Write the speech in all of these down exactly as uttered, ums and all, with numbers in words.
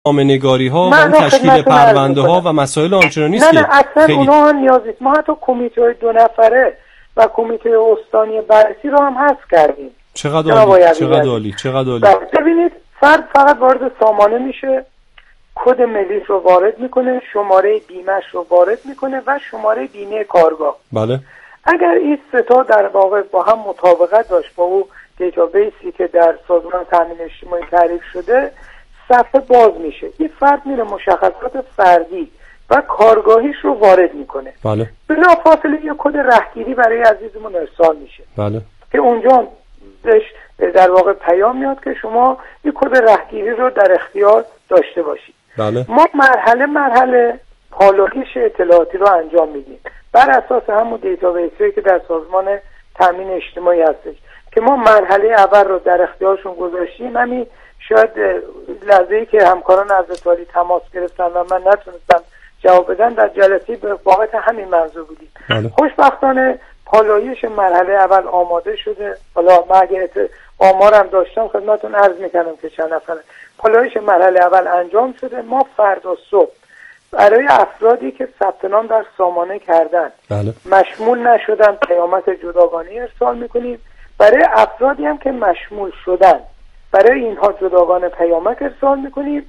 نامه‌نگاری ها و اون تشکیل پرونده ها و مسائل آنچنانی است که نه نه اصلا خیلی... اونها نیاز نیست. ما حتی کمیته دو نفره و کمیته استانی بررسی رو هم حذف کردیم. چقدر عالی، چقدر عالی، چقدر عالی. ببینید فرد فقط وارد سامانه میشه، کد ملی رو وارد میکنه، شماره بیمه‌اش رو وارد میکنه و شماره بیمه کارگاه. بله. اگر این سه تا در واقع با هم مطابقت داشت با اون دیتابیسی که در سازمان تامین اجتماعی تعریف شده، صفحه باز میشه. این فرد میره مشخصات فردی و کارگاهیش رو وارد میکنه. بله. بلافاصله یه کد رهگیری برای عزیزمون ارسال میشه. بله. که اونجا بهش در واقع پیام میاد که شما این کد رهگیری رو در اختیار داشته باشید. بله. ما مرحله مرحله پالایش اطلاعاتی رو انجام میدیم بر اساس همون دیتابیسی که در سازمان تامین اجتماعی هستش که ما مرحله اول رو در اختیارشون گذاشتیم. همین شاید لحظه‌ای که همکاران از اتالی تماس گرفتن و من نتونستم جواب بدن، در جلسه به واقع همین موضوع بودیم. بله. خوشبختانه پالایش مرحله اول آماده شده. حالا من اگه آمارم داشتم خدمتتون عرض میکنم که چند نفره. پالایش مرحله اول انجام شده. ما فردا صبح برای افرادی که ثبت نام در سامانه کردن بله. مشمول نشدن پیامک جداگانه ارسال میکنیم. برای افرادی هم که مشمول شدن برای اینها جداگانه پیامک ارسال میکنیم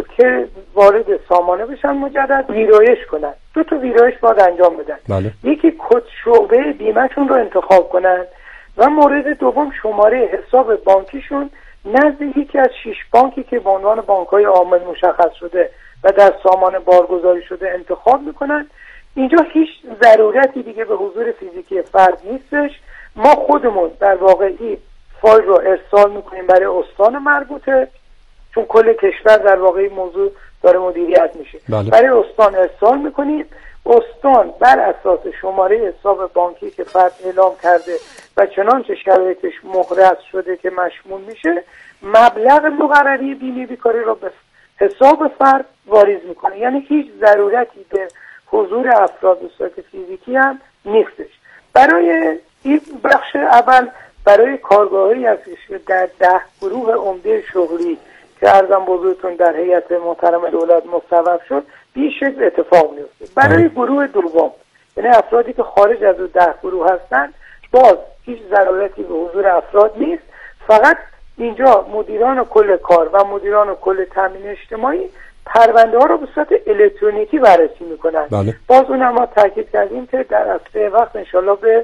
که وارد سامانه بشن، مجدد ویرایش کنن. دو تا ویرایش باید انجام بدن. بله. یکی کد شعبه بیمهشون رو انتخاب کنن و مورد دوم شماره حساب بانکیشون نزد یکی از شش بانکی که به عنوان بانک‌های عامل مشخص شده و در سامانه بارگذاری شده انتخاب میکنن. اینجا هیچ ضرورتی دیگه به حضور فیزیکی فرد نیستش. ما خودمون در واقع این فایل رو ارسال میکنیم برای استان مربوطه، چون کل کشور در واقع این موضوع داره مدیریت میشه. بله. برای استان ارسال میکنیم. استان بر اساس شماره حساب بانکی که فرد اعلام کرده و چنانچه شرایطش مهرس شده که مشمول میشه، مبلغ مقرری بیمه بیکاری رو به حساب فرد واریز میکنه. یعنی هیچ ضرورتی به حضور افراد به صورت فیزیکی هم نیستش. برای این بخش اول برای کارگاهی هستش که در ده گروه عمده شغلی که عرضم بزرگتون در هیئت محترم دولت مصوب شد بیش شکل اتفاق میفته. برای گروه دوم یعنی افرادی که خارج از ده گروه هستن باز هیچ ضرورتی به حضور افراد نیست. فقط اینجا مدیران کل کار و مدیران کل تامین اجتماعی پرونده ها رو به صورت الکترونیکی بررسی میکنن. بله. باز اونم ما تاکید کردیم که در اسرع وقت انشالله به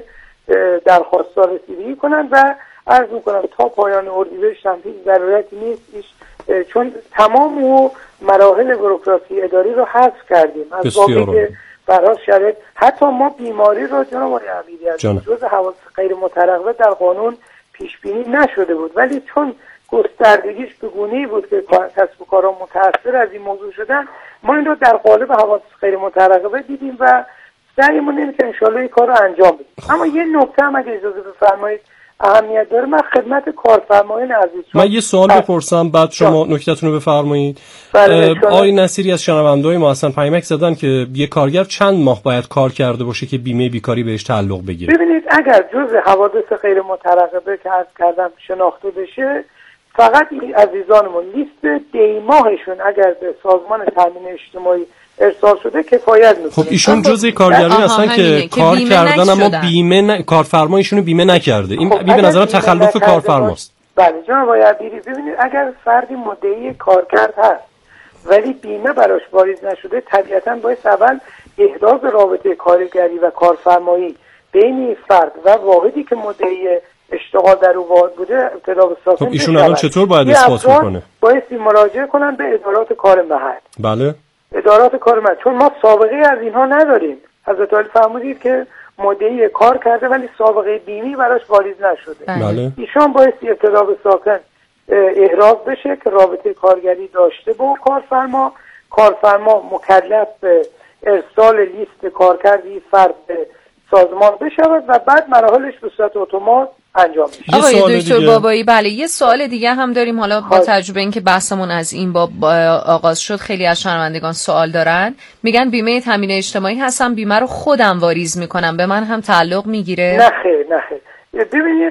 درخواست رسیدگی کنن و عرض میکنم تا پایان اردیبهشت هم هیچ ضرورتی نیست، چون تمام و مراحل بوروکراسی اداری رو حذف کردیم از واقعی که برای شرایط. حتی ما بیماری رو جناب آقای عبیدی از جز حواس غیر مترقبه در قانون پیش بینی نشده بود، ولی چون گستردگیش به گونه‌ای بود که کسب و کارها متأثر از این موضوع شدن، ما این رو در قالب حواس غیر مترقبه دیدیم و سعیمون اینه که انشالله این کار رو انجام بدیم. اما یه نکته هم اگه اجازه بفرمایید اهمیت داره. من خدمت کارفرمایان عزیز من یه سوال بپرسم بعد شما نکته‌تون رو بفرمایید. آقای نصیری از شنونده‌های ما هستن پیامک زدن که یه کارگر چند ماه باید کار کرده باشه که بیمه بیکاری بهش تعلق بگیره؟ ببینید اگر جزء حوادث غیر مترقبه که عرض کردم شناخته بشه، فقط این عزیزانمون لیست دیماهشون اگر به سازمان تامین اجتماعی ارسال شده کفایت میکنه. خب ایشون جزء کارگرایی هستن که کار کردن اما بیمه ن... کارفرمایشون بیمه نکرده. این خب به نظرم تخلف کارفرماست. بله جناب آقای عبیدی، ببینید اگر فردی مدعی کارکرد هست ولی بیمه براش واریز نشده، طبیعتاً باید اول احراز رابطه کارگری و کارفرمایی بین فرد و واحدی که مدعی اشتغال در او وارد بوده ابتدا به ساکن. خب ایشون الان چطور باید اثبات بکنه؟ باید مراجعه کنن به ادارات کار محل. بله. ادارات کار محل، چون ما سابقه از اینها نداریم. حضرت عالی فرمودید که مدعی کار کرده ولی سابقه بیمه براش واریز نشده. بله. ایشان باید ابتدا به ساکن احراز بشه که رابطه کارگری داشته با کارفرما. کارفرما مکلف به ارسال لیست کارکردی فرد به سازمان بشود و بعد مراحلش به صورت اتومات انجام میشه. آقای دکتر بابایی، بله یه سوال دیگه هم داریم. حالا با تجربه اینکه بحثمون از این باب آغاز شد خیلی از شنوندگان سوال دارن. میگن بیمه تامین اجتماعی هستم، بیمه رو خودم واریز میکنم، به من هم تعلق میگیره؟ نه خیر نه خیر. ببینید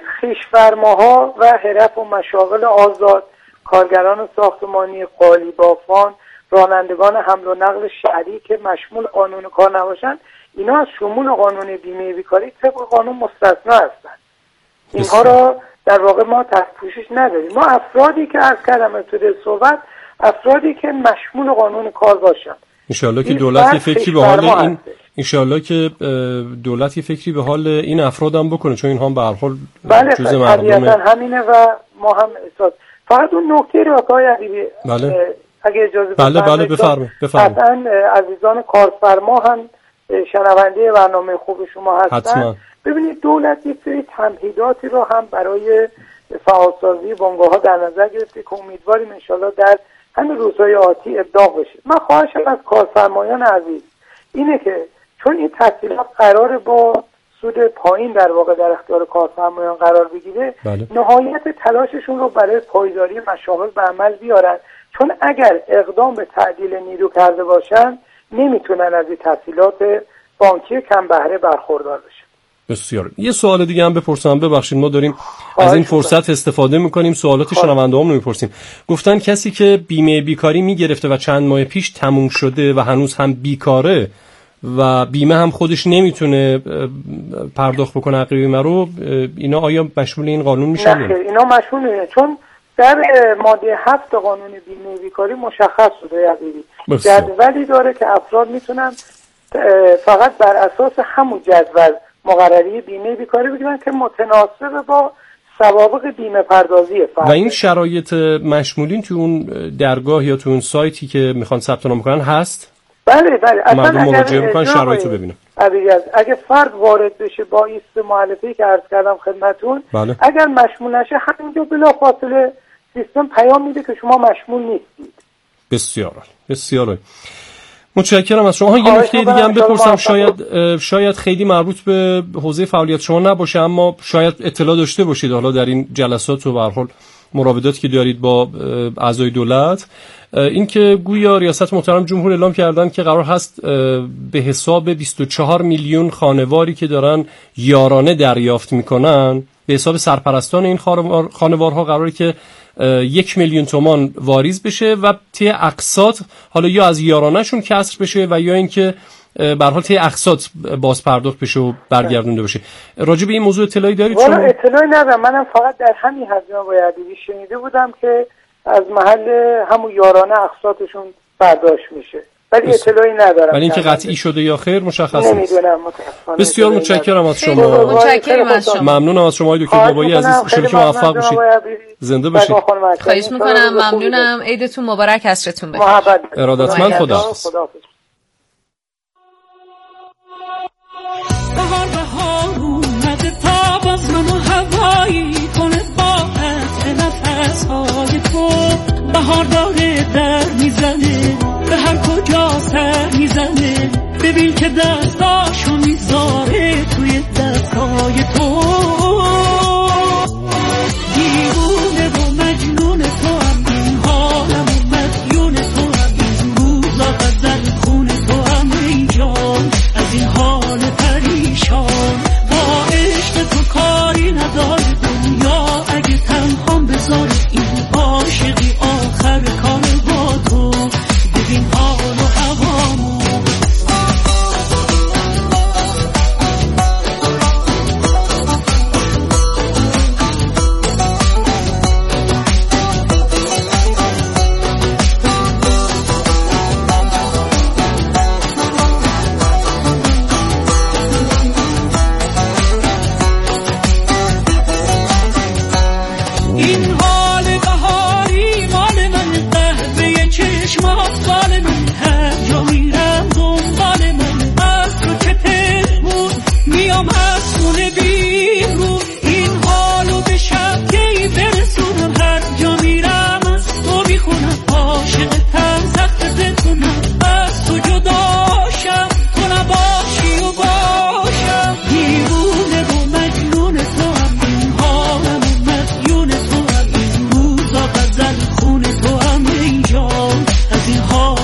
خویش‌فرماها و حرف و مشاغل آزاد، کارگران ساختمانی، قالیبافان رانندگان حمل و نقل شهری که مشمول قانون کار نباشن، اینا از شمول قانون بیمه بیکاری طبق قانون مستثنا هستن. اینها را در واقع ما تحت پوشش نداریم. ما افرادی که عرض کردم ابتدای صحبت، افرادی که مشمول قانون کار باشن. انشالله که دولت یه فکری به حال این انشالله که دولت یه فکری به حال این افراد هم بکنه، چون اینها هم به هر حال جزء مردمه. همینه و ما هم احساس. فقط اون نکته رو آقای عزیزی بله. اگه اجازه بله بله بفرمایید بفرمایید. حتما عزیزان کارفرما هم شنونده برنامه خوب شما هستن. حتما. ببینید دولت یک سری تمهیداتی رو هم برای فعالسازی بنگاه‌ها در نظر گرفته که امیدواریم ان شاءالله در همین روزهای آتی ابداع بشه. من خواهشم از کارفرمایان عزیز اینه که چون این تسهیلات قراره با سود پایین در واقع در اختیار کارفرمایان قرار بگیره، بله. نهایت تلاششون رو برای پایداری مشاغل به عمل بیارن، چون اگر اقدام به تعدیل نیرو کرده باشن نمیتونن از این تسهیلات بانکی کم بهره برخوردار بشن. بسیار. یه سوال دیگه هم بپرسم، ببخشید ما داریم از این فرصت استفاده میکنیم سوالات شنونده‌هامون رو میپرسیم. گفتن کسی که بیمه بیکاری میگرفته و چند ماه پیش تموم شده و هنوز هم بیکاره و بیمه هم خودش نمیتونه پرداخت بکنه حق بیمه رو، اینا آیا مشمول این قانون میشن؟ نه اینا مشمول نیست، چون در ماده هفت قانون بیمه بیکاری مشخص شده عزیزی جدولی داره که افراد میتونن فقط بر اساس همون جدول مقرری بیمه بیکاری بگیرن که متناسب با سوابق بیمه پردازی فرد. و این شرایط مشمولین تو اون درگاه یا تو اون سایتی که میخوان ثبت نام کنن هست؟ بله بله. مردم مراجعه میکنن شرایط رو ببینن. اگه فرد وارد بشه با ایست معلفه‌ای که عرض کردم خدمتون، بله. اگر مشمول نشه همینجا بلافاصله سیستم پیام میده که شما مشمول نیستید. بسیار بسیار متشکرم از شما. یه نکته دیگه هم بپرسم، شاید شاید خیلی مربوط به حوزه فعالیت شما نباشه اما شاید اطلاع داشته باشید حالا در این جلسات و به هر حال مراوداتی که دارید با اعضای دولت، این که گویا ریاست محترم جمهور اعلام کردن که قرار هست به حساب بیست و چهار میلیون خانواری که دارن یارانه دریافت میکنن به حساب سرپرستان این خانوارها قراره که یک میلیون تومان واریز بشه و طی اقساط حالا یا از یارانهشون کسر بشه و یا اینکه به هر حال طی اقساط باز پرداخت بشه و برگردونده بشه. راجع به این موضوع اطلاعی دارید شما؟ والا اطلاعی ندارم، منم فقط در همین حجم باید شنیده بودم که از محل همون یارانه اقساطشون برداشت میشه، ولی اطلاعی ندارم. ولی اینکه قطعی شده یا خیر مشخص نیست. نمیدونم متاسفانه. بسیار متشکرم از شما. متشکرم از شما. ممنونم از شما دکتر بابایی عزیز. ان شاء الله که موفق باشید. زنده باشید. خواهش میکنم. ممنونم. عیدتون مبارک، عصرتون بخیر. ارادتمند. خداحافظ. بهار بهار اومده تا باز منو هوایی کنه با عطر نفسهای تو. بهار داره در میزنه به هر کجا سر میزنه، ببین که دستاشو میذاره توی دستای تو. دیوونه و مجنون تو هم این حالم و مدیون تو هم این روزا غزل خون تو هم ای جان از این حال پریشان. با عشق تو کاری نداره دنیا اگه تنهام بذاره این عاشقی آخر کار با تو. ببین حال و هوامو از این حال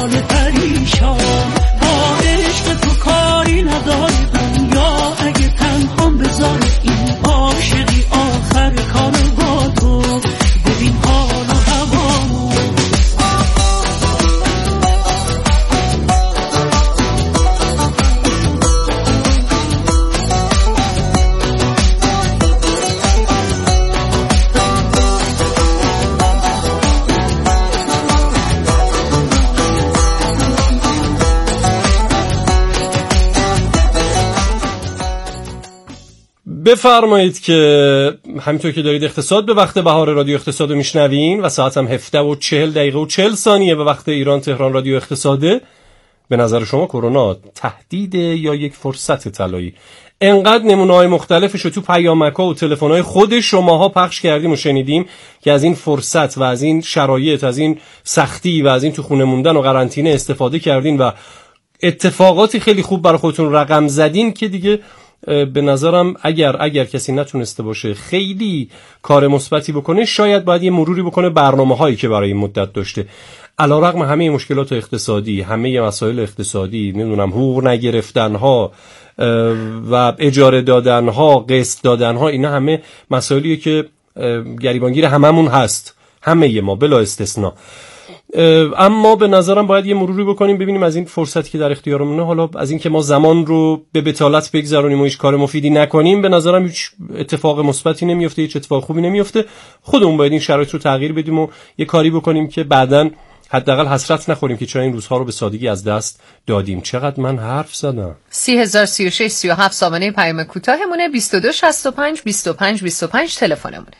بفرمایید که همینطور که دارید اقتصاد به وقت بهار رادیو اقتصاد رو میشنوین و ساعت هم هفده و چهل دقیقه و چهل ثانیه به وقت ایران تهران رادیو اقتصاده. به نظر شما کرونا تهدید یا یک فرصت طلایی؟ انقدر نمونه‌های مختلفش رو تو پیامک‌ها و تلفن‌های خود شماها پخش کردیم و شنیدیم که از این فرصت و از این شرایط، از این سختی و از این تو خونه موندن و قرنطینه استفاده کردین و اتفاقاتی خیلی خوب برای خودتون رقم زدین که دیگه به نظرم اگر اگر کسی نتونسته باشه خیلی کار مثبتی بکنه، شاید باید یه مروری بکنه برنامه‌هایی که برای این مدت داشته. علیرغم همه مشکلات اقتصادی، همه مسائل اقتصادی، نمیدونم حقوق نگرفتن‌ها و اجاره دادن‌ها، قسط دادن‌ها، اینا همه مسائلیه که گریبانگیر هممون هست، همه ما بلا استثنا. اما به نظرم باید یه مروری بکنیم ببینیم از این فرصتی که در اختیارمونه، حالا از این که ما زمان رو به بتالت بگذرونیم و هیچ کار مفیدی نکنیم، به نظرم هیچ اتفاق مثبتی نمیفته، هیچ اتفاق خوبی نمیفته. خودمون باید این شرایط رو تغییر بدیم و یه کاری بکنیم که بعداً حداقل حسرت نخوریم که چرا این روزها رو به سادگی از دست دادیم. چقدر من حرف زدم. سی هزار سی و شش سی و هفت سامانه پیام کوتاهمونه، بیست و دو شصت و پنج بیست و پنج بیست و پنج تلفنمونه.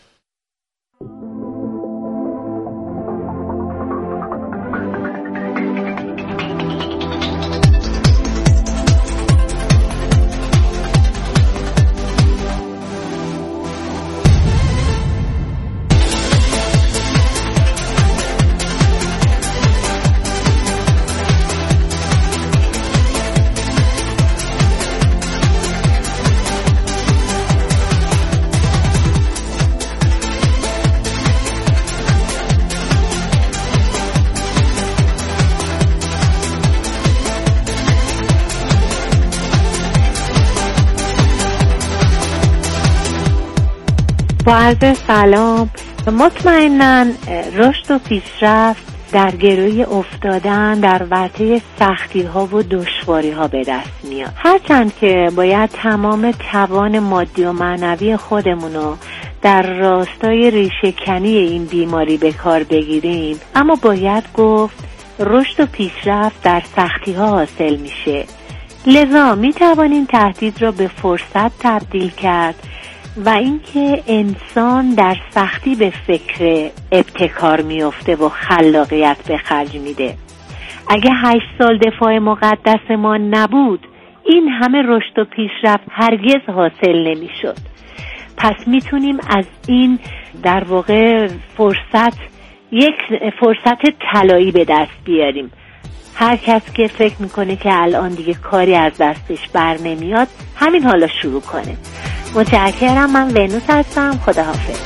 با عرض سلام، مطمئناً رشد و پیشرفت در گروی افتادن در ورطه سختی ها و دشواری ها به دست میاد، هرچند که باید تمام توان مادی و معنوی خودمونو در راستای ریشه‌کنی این بیماری به کار بگیریم، اما باید گفت رشد و پیشرفت در سختی ها حاصل میشه. لذا میتوانیم تهدید را به فرصت تبدیل کرد و اینکه انسان در سختی به فکر ابتکار میفته و خلاقیت به خرج میده. اگه هشت سال دفاع مقدس ما نبود، این همه رشد و پیشرفت هرگز حاصل نمیشد. پس میتونیم از این در واقع فرصت یک فرصت طلایی به دست بیاریم. هر کس که فکر میکنه که الان دیگه کاری از دستش بر نمیاد، همین حالا شروع کنه. متشکرم. من ونوس هستم. خداحافظ.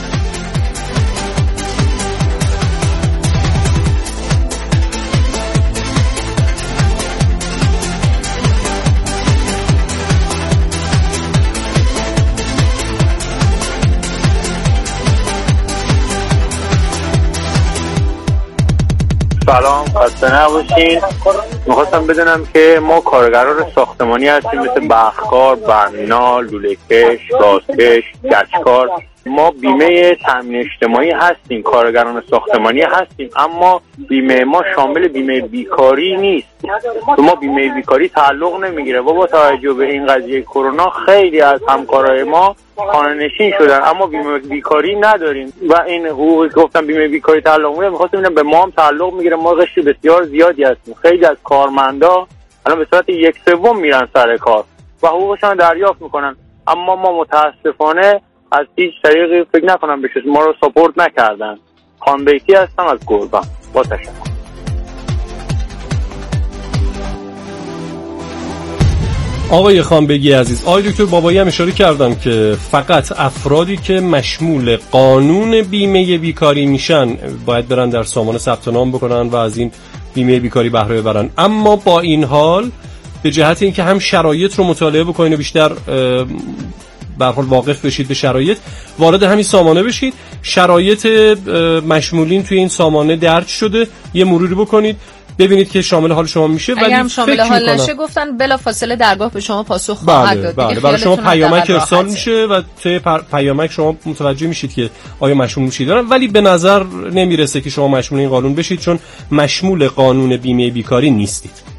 سلام، خسته نباشین. میخواستم بدونم که ما کارگران ساختمانی هستیم، مثل بخکار، بنا، لوله‌کش، گازکش، گچکار. ما بیمه تامین اجتماعی هستیم، کارگران ساختمانی هستیم، اما بیمه ما شامل بیمه بیکاری نیست. تو ما بیمه بیکاری تعلق نمیگیره و با توجه به این قضیه کرونا خیلی از همکارای ما خانه نشین شدن، اما بیمه بیکاری نداریم و این حقوقی که گفتم بیمه بیکاری تعلق میگیره، می‌خواستم ببینم به ما هم تعلق میگیره. ما قشر بسیار زیادی هستیم، خیلی از کارمندا الان به صورت یک سوم میرن سر کار و حقوقشون دریافت میکنن، اما ما متاسفانه از هیچ طریقی فکر نکنم بشه ما رو ساپورت نکردن. خان بیتی هستم از گربه. با تشکر. آقای خانبگی عزیز، آقای دکتر بابایی هم اشاره کردم که فقط افرادی که مشمول قانون بیمه بیکاری میشن باید برن در سامانه ثبت نام بکنن و از این بیمه بیکاری بهره ببرن. اما با این حال به جهت اینکه هم شرایط رو مطالعه بکنید و بیشتر به هر حال واقف بشید به شرایط، وارد همین سامانه بشید. شرایط مشمولین توی این سامانه درج شده، یه مروری بکنید ببینید که شامل حال شما میشه. ولی اگرم شامل حال نشه گفتن بلافاصله درگاه به شما پاسخ بله خواهد داد. بله برای شما پیامک ارسال میشه و توی پیامک شما متوجه میشید که آیا مشمول میشید. ولی به نظر نمیرسه که شما مشمول این قانون بشید، چون مشمول قانون بیمه بیکاری نیستید.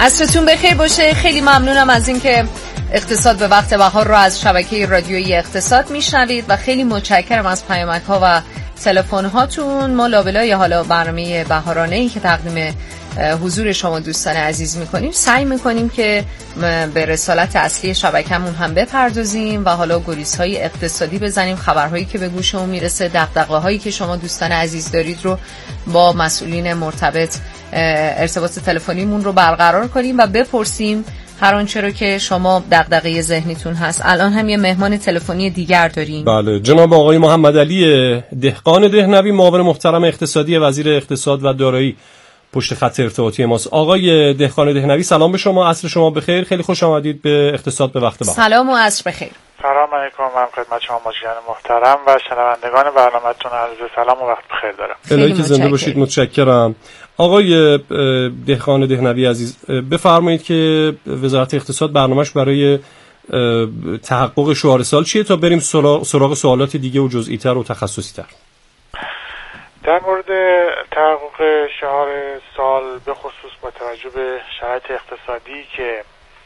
عصرتون بخیر باشه. خیلی ممنونم از اینکه اقتصاد به وقت بهار رو از شبکه رادیویی اقتصاد میشنوید و خیلی متشکرم از پیامک‌ها و تلفن‌هاتون. ما لابلای حالا برنامه بهارانه‌ای که تقدیم حضور شما دوستان عزیز میکنیم سعی میکنیم که به رسالت اصلی شبکه‌مون هم بپردازیم و حالا گریزهای اقتصادی بزنیم، خبرهایی که به گوشمون میرسه، دغدغه‌هایی که شما دوستان عزیز دارید رو با مسئولین مرتبط ارتباط تلفنیمون رو برقرار کنیم و بپرسیم هر آنچه رو که شما دغدغه ذهنیتون هست. الان هم یه مهمان تلفنی دیگر داریم. بله، جناب آقای محمد علی دهقان دهنوی، معاون محترم اقتصادی وزیر اقتصاد و دارایی پشت خط ارتباطی ماست. آقای دهقان دهنوی سلام به شما، عصر شما بخیر، خیلی خوش آمدید به اقتصاد به وقت بهار. سلام و عصر بخیر. سلام علیکم، من خدمت شما مجریان محترم و شنوندگان برنامه‌تون عرض سلام و وقت بخیر دارم. الهی که زنده باشید، متشکرم. آقای دهقان دهنوی عزیز، بفرمایید که وزارت اقتصاد برنامه‌اش برای تحقق شعار سال چیه تا بریم سراغ سوالات دیگه و جزئی‌تر و تخصصی‌تر. در مورد تحقق شعار سال به خصوص با توجه به شرایط اقتصادی که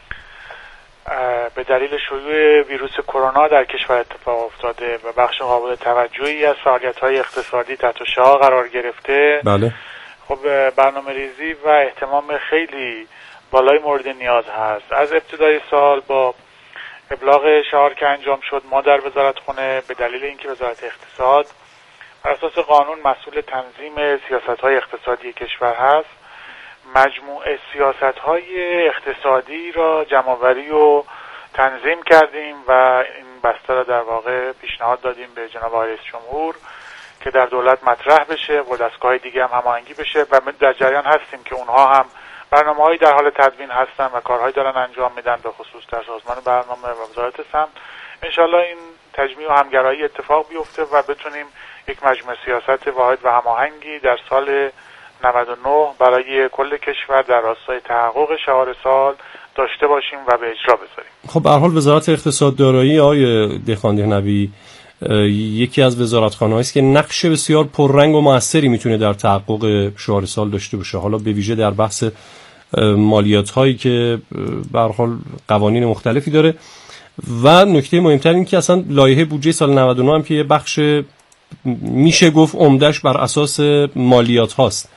به دلیل شیوع ویروس کرونا در کشور اتفاق افتاده و بخش قابل توجهی از فعالیت‌های اقتصادی تحت شعاع قرار گرفته، بله، خب برنامه‌ریزی و اهتمام خیلی بالای مورد نیاز هست. از ابتدای سال با ابلاغ شعار که انجام شد، ما در وزارتخونه به دلیل اینکه وزارت اقتصاد بر اساس قانون مسئول تنظیم سیاست‌های اقتصادی کشور هست، مجموعه سیاست‌های اقتصادی را جمع‌آوری و تنظیم کردیم و این بسته را در واقع پیشنهاد دادیم به جناب آقای رئیس جمهور که در دولت مطرح بشه و دستگاه دیگه هم هماهنگی بشه و در جریان هستیم که اونها هم برنامه‌هایی در حال تدوین هستن و کارهایی دارن انجام میدن به خصوص در سازمان برنامه و وزارت سمت. انشالله این تجمیع و همگرایی اتفاق بیفته و بتونیم یک مجموعه سیاست واحد و هماهنگی در سال نود و نه برای کل کشور در راستای تحقق شعار سال داشته باشیم و به اجرا بذاریم. خب به هر حال وزارت اقتصاد دارایی آقای دهقان دهنوی یکی از وزارتخانه‌هایی است که نقش بسیار پررنگ و موثری میتونه در تحقق شعار سال داشته باشه، حالا به ویژه در بحث مالیات هایی که به هر حال قوانین مختلفی داره و نکته مهمتر این که اصلا لایحه بودجه سال نود و نه هم که یه بخش میشه گفت عمده‌اش بر اساس مالیات هاست.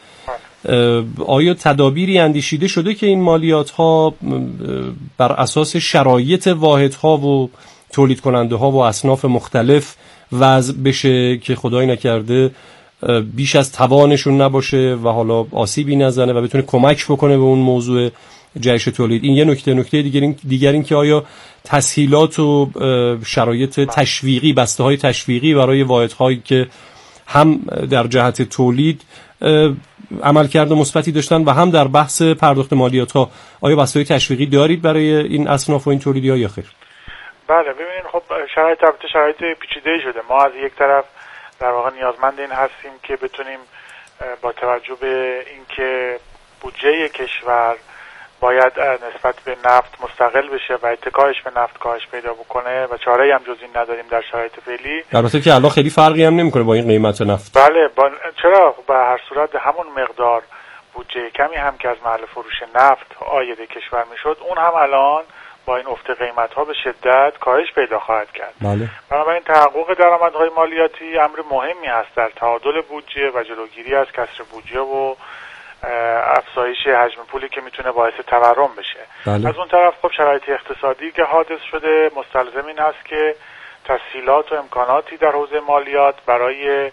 آیا تدابیری اندیشیده شده که این مالیات ها بر اساس شرایط واحد ها و تولید کننده ها و اصناف مختلف وضع بشه که خدای نکرده بیش از توانشون نباشه و حالا آسیبی نزنه و بتونه کمک بکنه به اون موضوع جهش تولید؟ این یه نکته. نکته دیگر این دیگر این که آیا تسهیلات و شرایط تشویقی، بسته های تشویقی برای واحدهایی که هم در جهت تولید عملکرد مثبتی داشتن و هم در بحث پرداخت مالیات ها، آیا بسته های تشویقی دارید برای این اصناف و این تولیدی ها یا خیر؟ بله، ببینید خب شرایط البته شرایط پیچیده‌ای شده. ما از یک طرف در واقع نیازمند این هستیم که بتونیم با توجه به اینکه بودجه کشور باید نسبت به نفت مستقل بشه و اتکایش به نفت کاهش پیدا بکنه و چاره‌ای هم جز این نداریم در شرایط فعلی. البته که الان خیلی فرقی هم نمی‌کنه با این قیمت نفت. بله، با... چرا به هر صورت همون مقدار بودجه کمی هم که از محل فروش نفت عاید کشور میشد، اون هم الان با این افت قیمت‌ها به شدت کاهش پیدا خواهد کرد. بله. بنابراین تحقق درآمدهای مالیاتی امر مهمی است در تعادل بودجه و جلوگیری از کسر بودجه و افزایش حجم پولی که میتونه باعث تورم بشه. بله. از اون طرف خب شرایط اقتصادی که حادث شده مستلزم این است که تسهیلات و امکاناتی در حوزه مالیات برای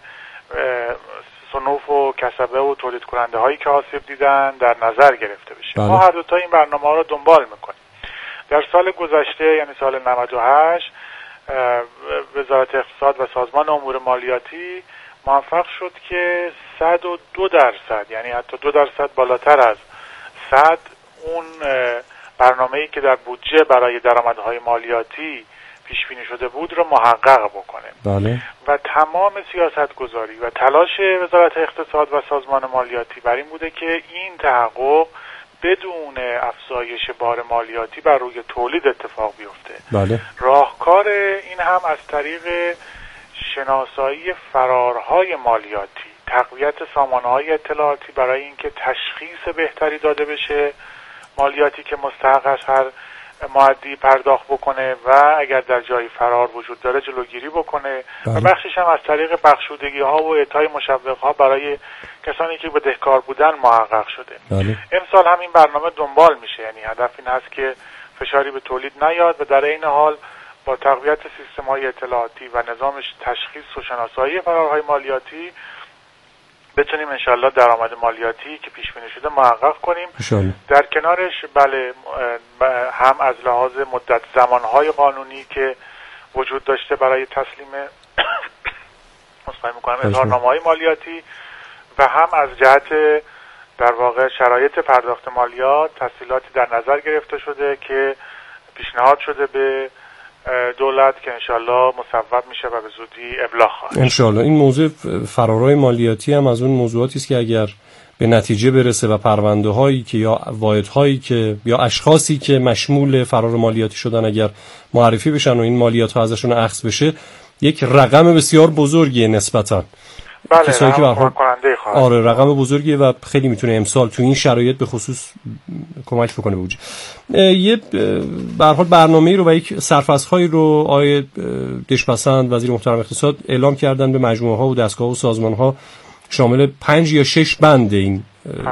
صنوف و کسبه و تولید کننده هایی که آسیب دیدن در نظر گرفته بشه. بله. ما هر دو تا این برنامه رو دنبال میکنیم. در سال گذشته یعنی سال نود و هشت وزارت اقتصاد و سازمان امور مالیاتی موفق شد که صد و دو درصد یعنی حتی دو درصد بالاتر از صد اون برنامه‌ای که در بودجه برای درآمدهای مالیاتی پیش بینی شده بود رو محقق بکنه. بله. و تمام سیاست گذاری و تلاش وزارت اقتصاد و سازمان مالیاتی بر این بوده که این تحقق بدون افزایش بار مالیاتی بر روی تولید اتفاق بیفته. بله. راهکار این هم از طریق شناسایی فرارهای مالیاتی، تقویت سامانه‌های اطلاعاتی برای اینکه تشخیص بهتری داده بشه مالیاتی که مستحق است هر مؤدی پرداخت بکنه و اگر در جایی فرار وجود داره جلوگیری بکنه بله. و بخشش هم از طریق بخشودگی ها و اعطای مشوق ها برای کسانی که بدهکار بودن محقق شده. بله. امسال هم این برنامه دنبال میشه، یعنی هدف این هست که فشاری به تولید نیاد و در این حال با تقویت سیستم‌های اطلاعاتی و نظام تشخیص و شناسایی فرارهای مالیاتی بتونیم انشالله درآمد مالیاتی که پیش بینی شده محقق کنیم. انشالله. در کنارش بله هم از لحاظ مدت زمانهای قانونی که وجود داشته برای تسلیم مصاحبه می‌کنم اظهارنامه‌های مالیاتی و هم از جهت در واقع شرایط پرداخت مالیات تسهیلاتی در نظر گرفته شده که پیشنهاد شده به دولت که انشالله مصوب میشه و به زودی ابلاغ خواهد. انشالله. این موضوع فرارهای مالیاتی هم از اون موضوعاتی است که اگر به نتیجه برسه و پرونده هایی که یا واحدهایی که یا اشخاصی که مشمول فرار مالیاتی شدن اگر معرفی بشن و این مالیات ها ازشون اخذ بشه، یک رقم بسیار بزرگیه نسبتاً. بله کسایی که برخورد کننده خواهد. آره رقم بزرگیه و خیلی میتونه امسال تو این شرایط به خصوص کمک بکنه به وجود. یه به هر حال برنامه‌ای رو و یک سرفصل‌هایی رو آقای دشپسند وزیر محترم اقتصاد اعلام کردن به مجموعه‌ها و دستگاه‌ها و سازمان‌ها، شامل پنج یا شش بند این.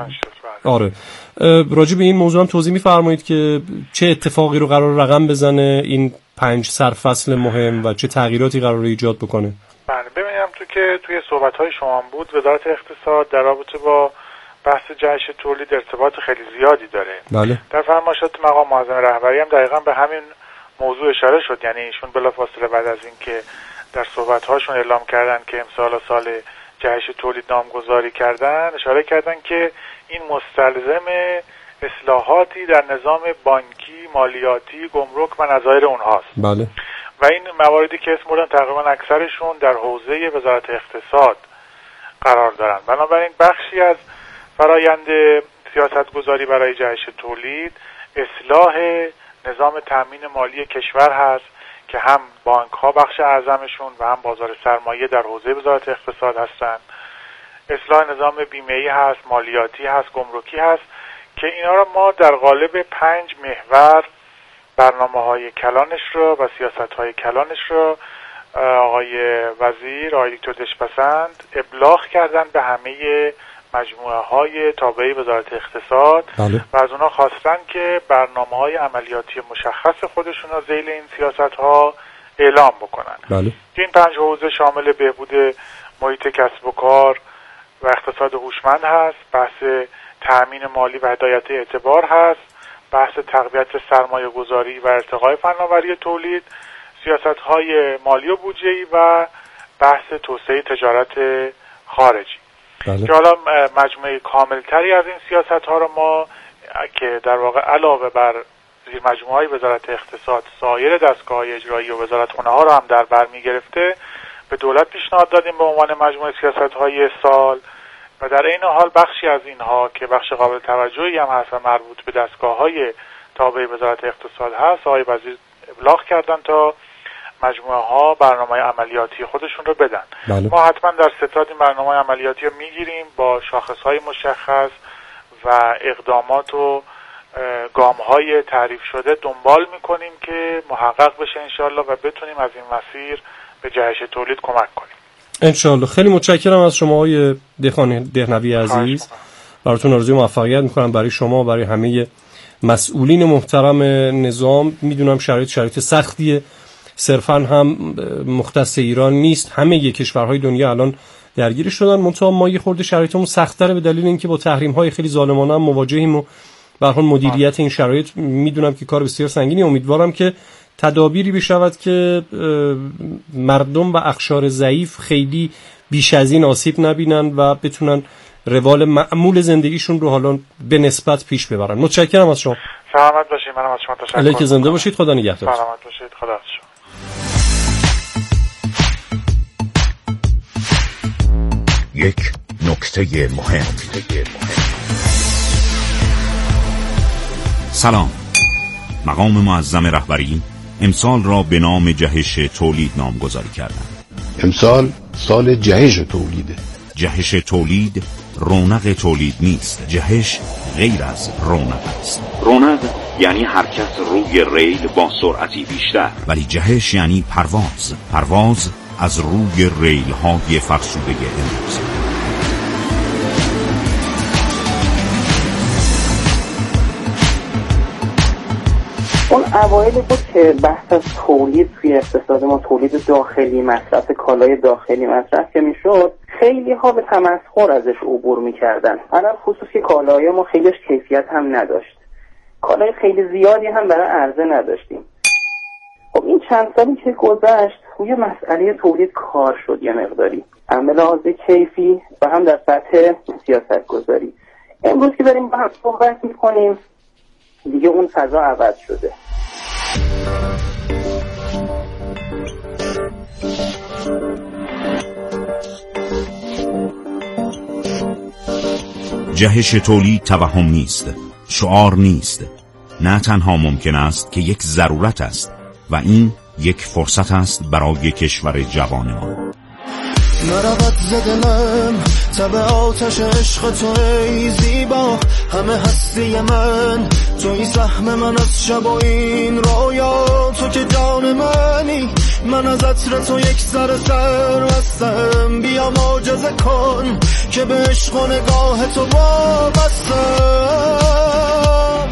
آره راجع به این موضوع هم توضیح می‌فرمایید که چه اتفاقی رو قرار رقم بزنه این پنج سرفصل مهم و چه تغییراتی قرار ایجاد بکنه؟ بله ببینیم تو که توی صحبت‌های شما بود وزارت اقتصاد در رابطه با بحث جهش تولید ارتباط خیلی زیادی داره. بله. در فرمایشات مقام معظم رهبری هم دقیقاً به همین موضوع اشاره شد، یعنی ایشون بلافاصله بعد از اینکه در صحبت‌هاشون اعلام کردن که امسال سال جهش تولید نامگذاری کردن، اشاره کردن که این مستلزم اصلاحاتی در نظام بانکی، مالیاتی، گمرک و نظایر اونهاست. بله. و این مواردی که اسم بردن تقریبا اکثرشون در حوزه وزارت اقتصاد قرار دارن. بنابراین بخشی از فرایند سیاستگذاری برای جهش تولید اصلاح نظام تامین مالی کشور هست که هم بانک ها بخش اعظمشون و هم بازار سرمایه در حوزه وزارت اقتصاد هستند. اصلاح نظام بیمه‌ای هست، مالیاتی هست، گمرکی هست که اینا رو ما در قالب پنج محور برنامه‌های کلانش رو و سیاست‌های کلانش رو آقای وزیر آقای دکتر دشپسند ابلاغ کردن به همه مجموعه‌های تابع وزارت اقتصاد. بله. و از اونا خواستن که برنامه‌های عملیاتی مشخص خودشون رو ذیل این سیاست‌ها اعلام بکنن. بله. این پنج حوزه شامل بهبود محیط کسب و کار و اقتصاد هوشمند هست، بحث تأمین مالی و هدایت اعتبار هست، بحث تقویت سرمایه گذاری و ارتقای فناوری تولید، سیاست‌های مالی و بودجه‌ای و بحث توسعه تجارت خارجی. بله. که حالا مجموعه کاملتری از این سیاست‌ها رو ما که در واقع علاوه بر زیر مجموعه‌های وزارت اقتصاد سایر دستگاه‌های اجرایی و وزارتخونه‌ها رو هم در بر می‌گرفته به دولت پیشنهاد دادیم به عنوان مجموعه سیاست‌های سال و در این حال بخشی از اینها که بخش قابل توجهی هم هست و مربوط به دستگاه‌های تابع وزارت اقتصاد هست، آقای وزیر ابلاغ کردن تا مجموعه ها برنامه عملیاتی خودشون رو بدن. بله. ما حتما در ستاد این برنامه عملیاتی رو میگیریم با شاخص‌های مشخص و اقدامات و گام‌های تعریف شده دنبال میکنیم که محقق بشه انشالله و بتونیم از این مسیر به جهش تولید کمک کنیم انشالله. خیلی متشکرم از شما آقای دهخان دهنوی عزیز. براتون آرزوی موفقیت میکنم برای شما و برای همه مسئولین محترم نظام. میدونم شرایط شرایط سختیه، صرفا هم مختص ایران نیست، همه کشورهای دنیا الان درگیر شدن. منتها ما یه خورده شرایطمون سخت‌تره به دلیل اینکه با تحریم‌های خیلی ظالمانه هم مواجهیم و به هر حال مدیریت این شرایط میدونم که کار بسیار سنگینی. امیدوارم که تدابیری بشود که مردم و اقشار ضعیف خیلی بیش از این آسیب نبینن و بتونن روال معمول زندگیشون رو حالا به نسبت پیش ببرن. متشکرم از شما. سلامت باشید. منم از شما تشکر می‌کنم. زنده باشید. خدا نگهدار. سلامت باشید. خدا حافظ. یک نکته مهم. سلام. مقام معظم رهبری امسال را به نام جهش تولید نامگذاری کردند. امسال سال جهش تولیده. جهش تولید رونق تولید نیست. جهش غیر از رونق است. رونق یعنی حرکت روی ریل با سرعتی بیشتر، ولی جهش یعنی پرواز. پرواز از روی ریل های فرسوده امروز. اون اوایلی بود که بحث از تولید توی اقتصاد ما، تولید داخلی، مصرف کالای داخلی مصرف که میشد، خیلی ها به تمسخر ازش عبور میکردن. الان خصوص که کالای ما خیلیش کیفیت هم نداشت، کالای خیلی زیادی هم برای عرضه نداشتیم. خب این چند سالی که گذشت روی مسئله تولید کار شد یه مقداری، هم به لحاظ کیفی و هم در سطح سیاست گذاری. امروز که داریم با هم صحبت میکنیم دیگه اون فضا عوض شده. جهش تولید توهم نیست، شعار نیست، نه تنها ممکن است که یک ضرورت است و این یک فرصت است برای کشور جوان ما. نرود زدنم تب آتش عشق تو ای زیبا، همه هستی من توی سهم من از شب و این رویا، تو که جان منی، من از عطر تو یک سر سر بستم، بیا معجزه کن که به عشق و نگاه تو وابستم.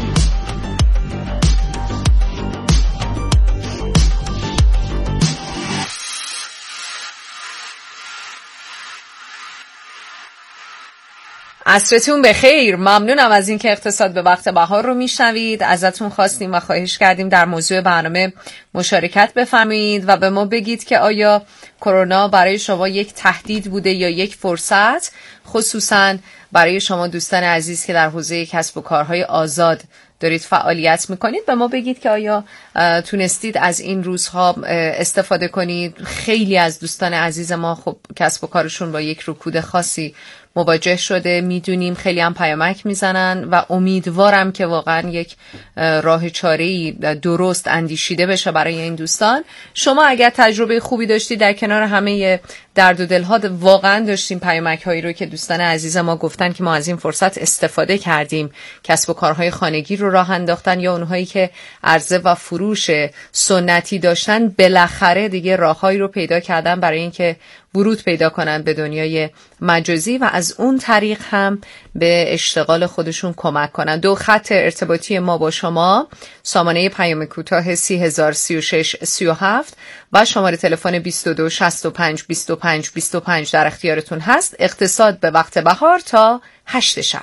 عصرتون بخیر. ممنونم از اینکه اقتصاد به وقت بهار رو میشنوید. ازتون خواستیم و خواهش کردیم در موضوع برنامه مشارکت بفرمایید و به ما بگید که آیا کرونا برای شما یک تهدید بوده یا یک فرصت، خصوصا برای شما دوستان عزیز که در حوزه کسب و کارهای آزاد دارید فعالیت میکنید. به ما بگید که آیا تونستید از این روزها استفاده کنید. خیلی از دوستان عزیز ما خب کسب و کارشون با یک رکود خاصی مواجه شده، میدونیم خیلی هم پیامک میزنن و امیدوارم که واقعا یک راه چاره‌ای درست اندیشیده بشه برای این دوستان. شما اگر تجربه خوبی داشتید در کنار همه درد و دلها، واقعا داشتیم پیامک هایی رو که دوستان عزیز ما گفتن که ما از این فرصت استفاده کردیم، کسب و کارهای خانگی رو راه انداختن، یا اونهایی که عرضه و فروش سنتی داشتن بالاخره دیگه راههایی رو پیدا کردن برای اینکه ورود پیدا کنن به دنیای مجازی و از اون طریق هم به اشتغال خودشون کمک کنن. دو خط ارتباطی ما با شما، سامانه پیام کوتاه سی هزار سی و شش سی و هفت و شماره تلفن بیست و دو شصت و پنج بیست و پنج بیست و پنج در اختیارتون هست. اقتصاد به وقت بهار تا هشت شب.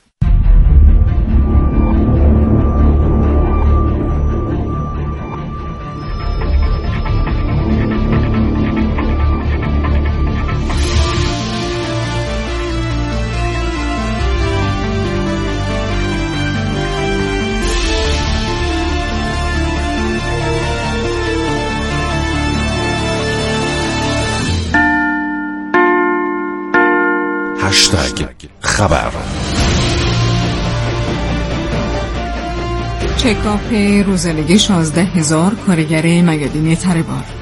هشتگ خبر. چکاپ روزانگی شانزده هزار کارگر میادین تره‌بار.